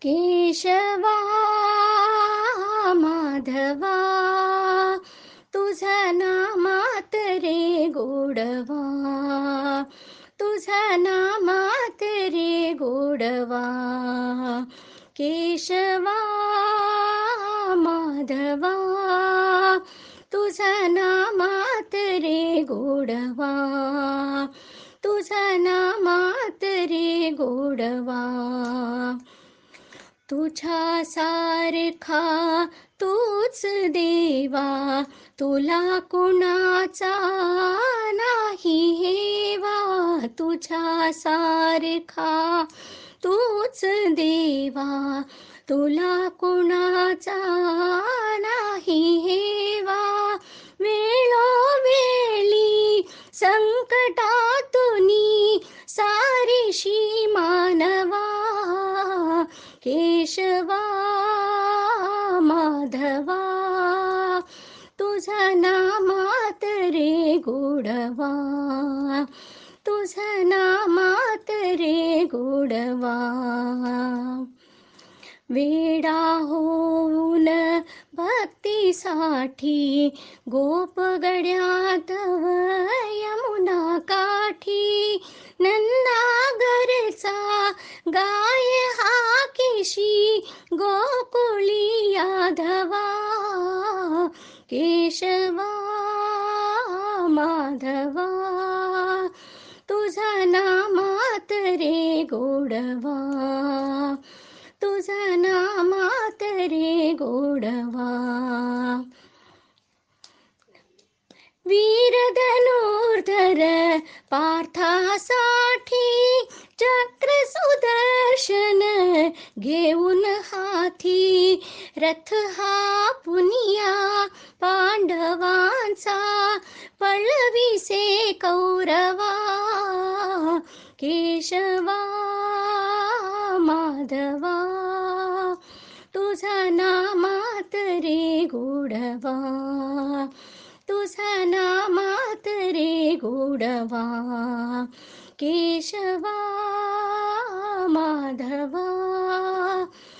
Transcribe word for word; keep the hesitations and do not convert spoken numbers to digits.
केशवा माधवा तुझा नामात रे गोडवा, तुझा नामात रे गोडवा. केशवा माधवा तुझा नामात रे गोडवा, तुझा नामात रे गोडवा. तुझ्या सारखा तूच देवा, तुला कुणाचा नाही हेवा. तुझ्या सारखा तूच देवा, तुला कुणाचा नाही हेवा. वेळोवेळी संकटातुनी सारीशी मानवा. केशवा माधवा तुझा नामात रे गोडवा, तुझा नामात रे गोडवा. वेडा होऊन भक्तीसाठी गोपगड्यात यमुना काठी. नंदागरचा गाय हा केशी गोकुळी यादवा. केशवा माधवा तुझा नामात रे गोडवा, तुझा नामात रे गोडवा. वीर धनुर्धर पार्थासाठी चक्र सुदर्शन घेऊन हाती. रथ हा पुनिया पांडवांचा पळविसे कौरवा. केशवा माधवा तुझा नामात रे गोडवा, तुझा नामात रे गोडवा. केशवा माधवा